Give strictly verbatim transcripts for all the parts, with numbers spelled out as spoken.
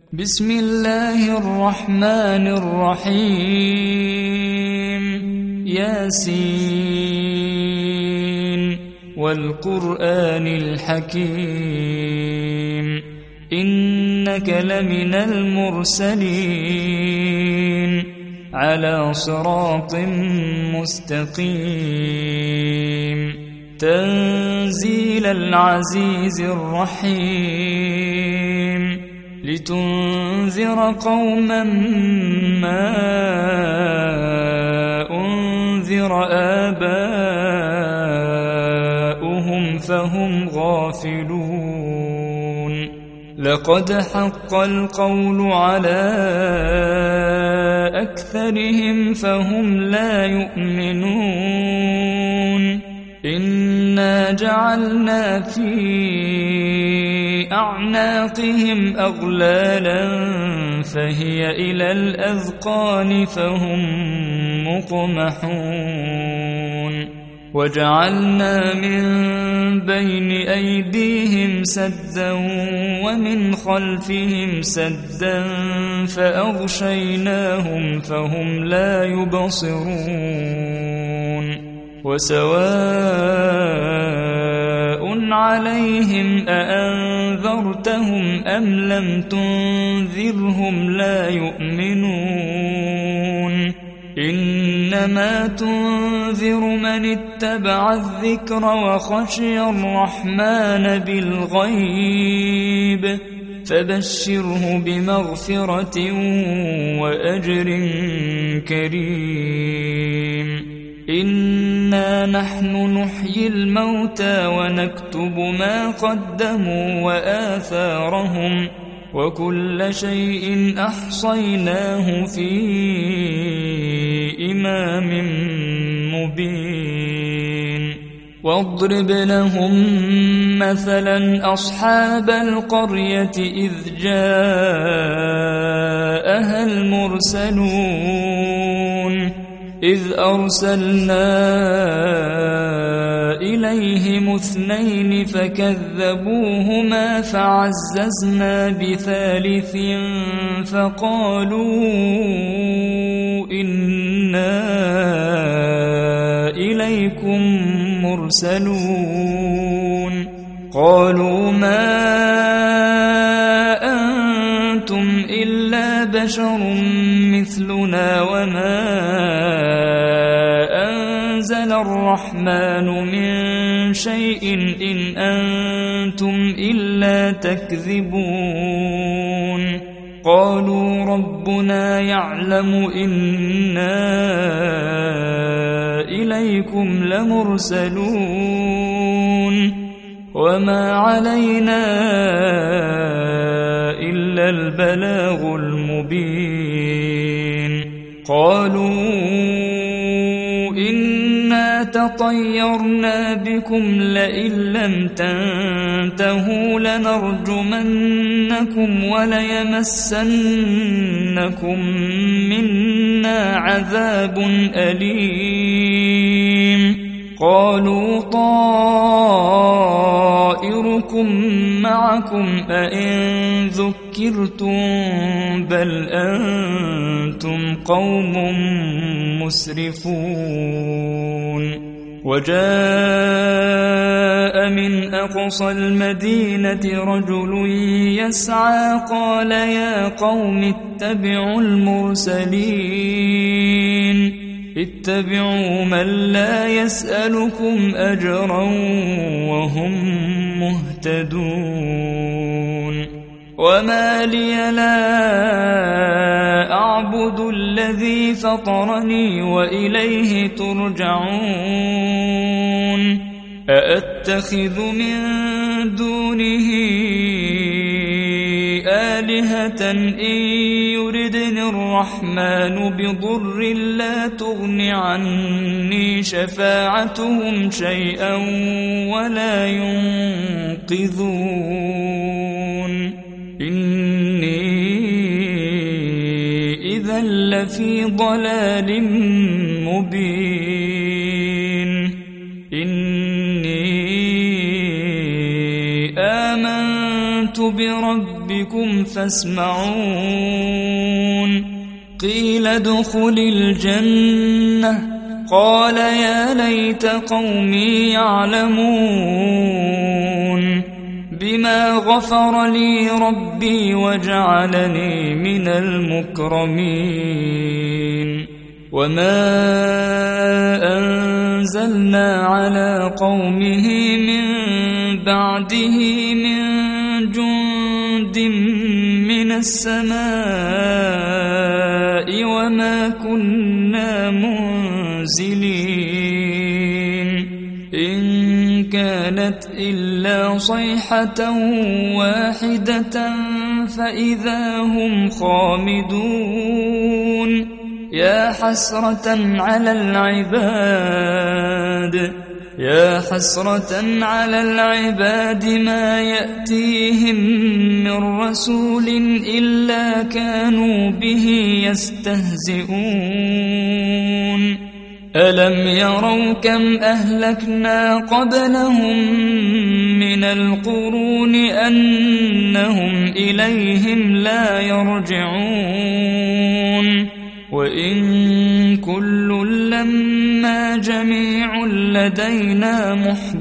بسم الله الرحمن الرحيم. ياسين والقرآن الحكيم إنك لمن المرسلين على صراط مستقيم تنزيل العزيز الرحيم لتنذر قوما ما أنذر آباؤهم فهم غافلون لقد حق القول على أكثرهم فهم لا يؤمنون إنا جعلنا في أعناقهم أغلالا فهي إلى الأذقان فهم مقمحون وجعلنا من بين أيديهم سدا ومن خلفهم سدا فأغشيناهم فهم لا يبصرون وسواء عليهم أأنذرتهم أم لم تنذرهم لا يؤمنون إنما تنذر من اتبع الذكر وخشي الرحمن بالغيب فبشره بمغفرة وأجر كريم إنا نحن نحيي الموتى ونكتب ما قدموا وآثارهم وكل شيء أحصيناه في إمام مبين واضرب لهم مثلا أصحاب القرية إذ جاءها المرسلون إذ أرسلنا إليهم اثنين فكذبوهما فعززنا بثالث فقالوا إنا إليكم مرسلون قالوا ما أنتم إلا بشر مثلنا وما أنزل الرحمن من شيء إن أنتم إلا تكذبون قالوا ربنا يعلم إنا إليكم لمرسلون وما علينا إلا البلاغ المبين قالوا إنا تطيرنا بكم لئن لم تنتهوا لنرجمنكم وليمسنكم منا عذاب أليم قالوا طائركم معكم أئن ذكرتم بل أنتم قوم مسرفون وجاء من أقصى المدينة رجل يسعى قال يا قوم اتبعوا المرسلين اتبعوا من لا يسألكم أجرا وهم مهتدون وما لي لا أعبد الذي فطرني وإليه ترجعون أأتخذ من دونه آلهة إن يردني الرحمن بضر لا تغن عني شفاعتهم شيئا ولا ينقذون إني إذا لفي ضلال مبين إني آمنت بربكم ربكم فاسمعون قيل ادخل الجنة قال يا ليت قومي يعلمون بما غفر لي ربي وجعلني من المكرمين وما أنزلنا على قومه من بعده من جند من السماء وما كنا منزلين إن كانت إلا صيحة واحدة فإذا هم خامدون يا حسرة على العباد يا حسرة على العباد ما يأتيهم من رسول إلا كانوا به يستهزئون ألم يروا كم أهلكنا قبلهم من القرون أنهم إليهم لا يرجعون وإن كل لما جميع لدينا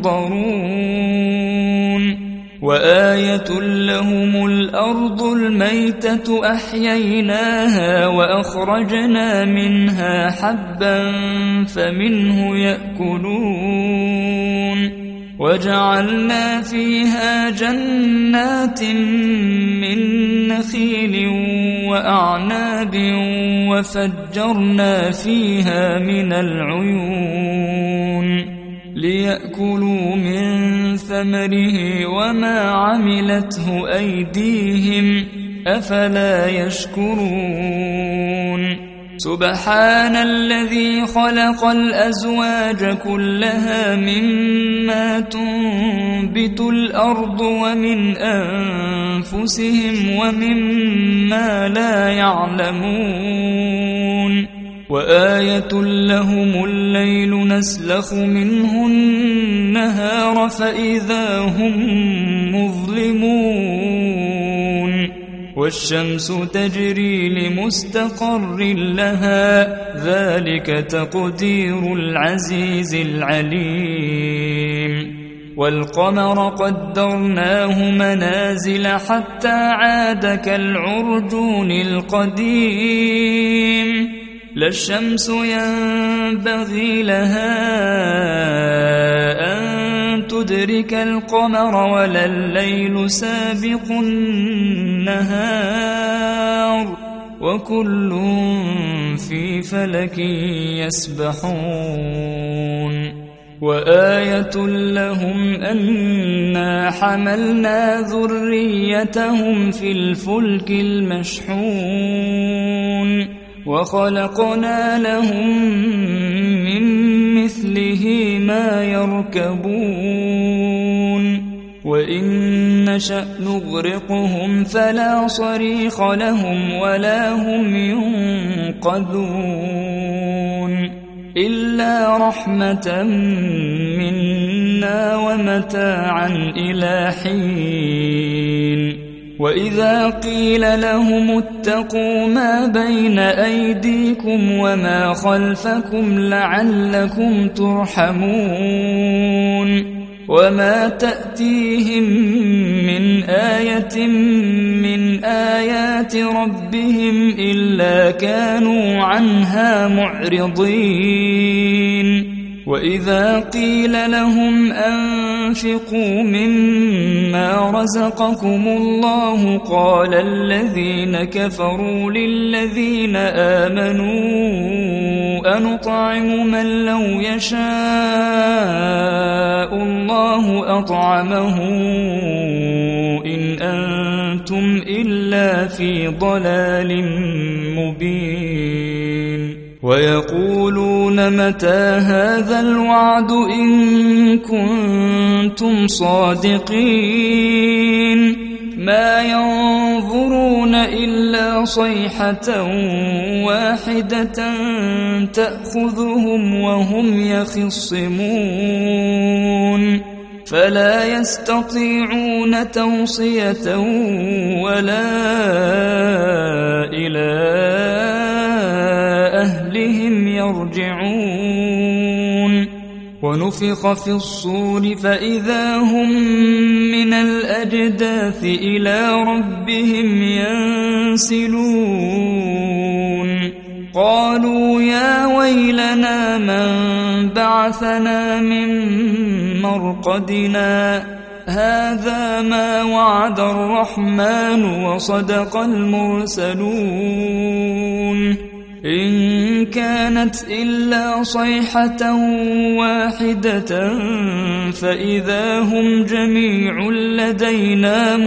محضرون وآية لهم الأرض الميتة أحييناها وأخرجنا منها حبا فمنه يأكلون وجعلنا فيها جنات من نخيل وأعناب وفجرنا فيها من العيون ليأكلوا من ثمره وما عملته أيديهم أفلا يشكرون سبحان الذي خلق الأزواج كلها مما تنبت الأرض ومن أنفسهم ومما لا يعلمون وآية لهم الليل نسلخ منه النهار فإذا هم مظلمون والشمس تجري لمستقر لها ذلك تقدير العزيز العليم والقمر قدرناه منازل حتى عاد كالعرجون القديم لا الشمس ينبغي لها أن تدرك القمر ولا الليل سابق النهار وكل في فلك يسبحون وآية لهم أنا حملنا ذريتهم في الفلك المشحون وخلقنا لهم من مثله ما يركبون وإن نشأ نغرقهم فلا صريخ لهم ولا هم ينقذون إلا رحمة منا ومتاعا إلى حين وإذا قيل لهم اتقوا ما بين أيديكم وما خلفكم لعلكم ترحمون وما تأتيهم من آية من آيات ربهم إلا كانوا عنها معرضين وإذا قيل لهم أنفقوا مما رزقكم الله قال الذين كفروا للذين آمنوا أنطعم من لو يشاء الله أطعمه إن أنتم إلا في ضلال مبين ويقولون متى هذا الوعد إن كنتم صادقين ما ينظرون إلا صيحة واحدة تأخذهم وهم يخصمون فلا يستطيعون توصية ولا إلى أهلهم يرجعون ونفخ في الصور فإذا هم من الأجداث إلى ربهم ينسلون قالوا يا ويلنا من بعثنا من مرقدنا هذا ما وعد الرحمن وصدق المرسلون إن كانت إلا صيحة واحدة فإذا هم جميع لدينا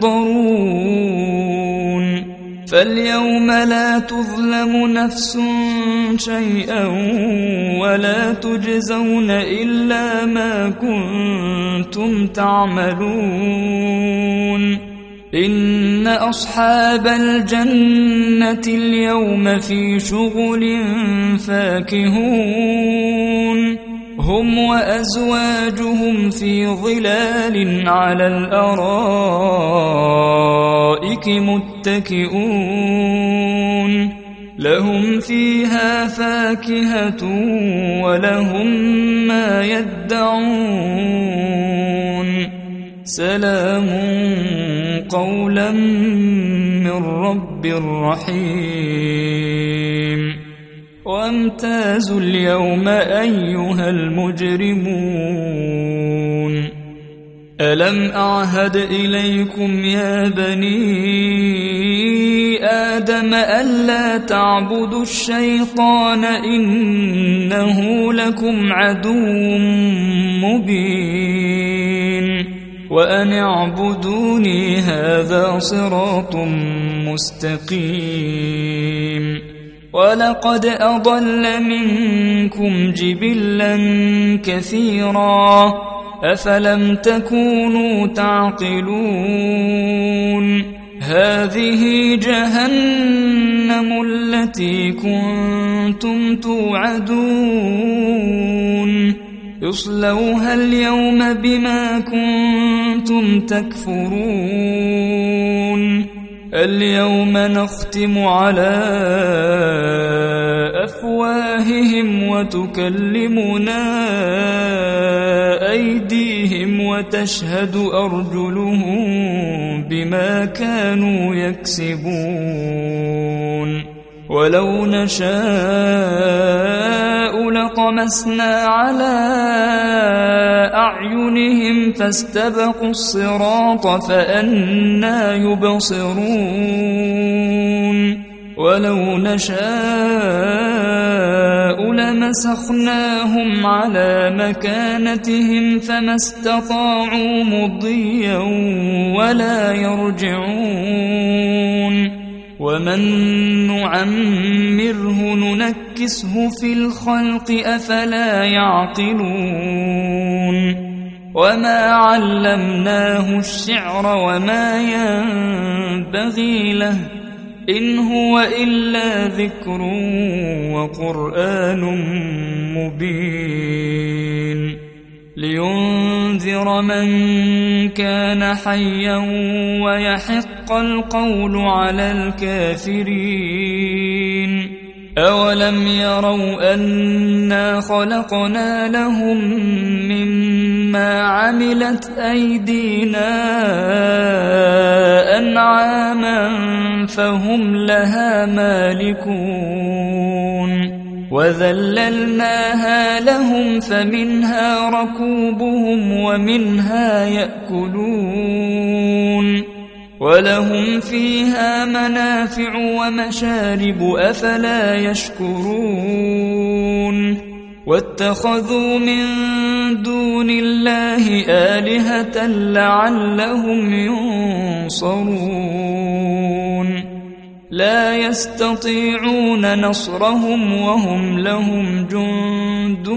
محضرون فاليوم لا تظلم نفس شيئا ولا تجزون إلا ما كنتم تعملون إن أصحاب الجنة اليوم في شغل فاكهون هم وأزواجهم في ظلال على الأرائك متكئون لهم فيها فاكهة ولهم ما يدعون سلام قولا من رب رحيم وامتازوا اليوم أيها المجرمون ألم أعهد إليكم يا بني آدم ألا تعبدوا الشيطان إنه لكم عدو مبين وأن اعبدوني هذا صراط مستقيم ولقد أضل منكم جبلا كثيرا أفلم تكونوا تعقلون هذه جهنم التي كنتم توعدون اصلوها اليوم بما كنتم تكفرون اليوم نختم على أفواههم وتكلمنا أيديهم وتشهد أرجلهم بما كانوا يكسبون ولو نشاء لطمسنا على أعينهم فاستبقوا الصراط فأنى يبصرون ولو نشاء لمسخناهم على مكانتهم فما استطاعوا مضيا ولا يرجعون ومن نعمره ننكسه في الخلق أفلا يعقلون وما علمناه الشعر وما ينبغي له إن هو إلا ذكر وقرآن مبين لينذر من كان حيا ويحق القول على الكافرين أولم يروا أنا خلقنا لهم مما عملت أيدينا أنعاما فهم لها مالكون وذللناها لهم فمنها ركوبهم ومنها يأكلون ولهم فيها منافع ومشارب أفلا يشكرون واتخذوا من دون الله آلهة لعلهم ينصرون لا يستطيعون نصرهم وهم لهم جند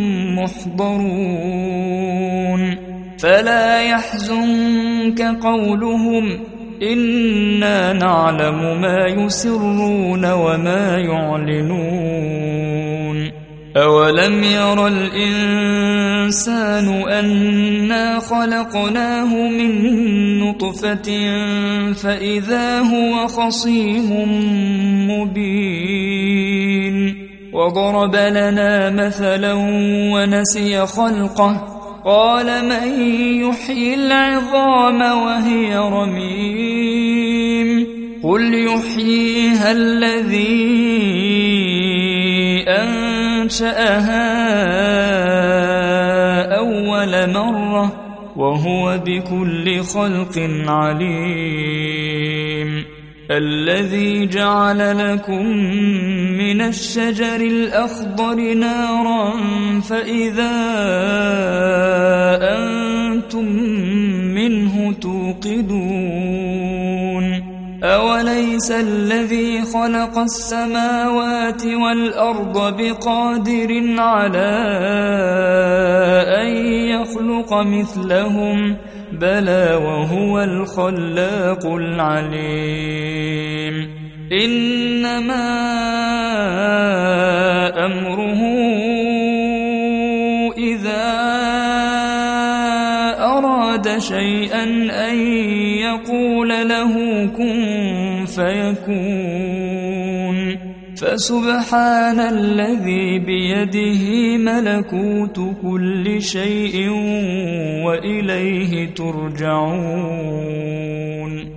محضرون فلا يحزنك قولهم إنا نعلم ما يسرون وما يعلنون أولم ير الإنسان أنا خلقناه من نطفة فإذا هو خصيم مبين وضرب لنا مثلا ونسي خلقه قال من يحيي العظام وهي رميم قل يحييها الذي أنشأها أول مرة وهو بكل خلق عليم الذي جعل لكم من الشجر الأخضر نارا فإذا أنتم منه توقدون أوليس الذي خلق السماوات والأرض بقادر على أن يخلق مثلهم بلى وهو الخلاق العليم إنما أمره إذا أراد شيئا أن يقول له كن فيكون فسبحان الذي بيده ملكوت كل شيء وإليه ترجعون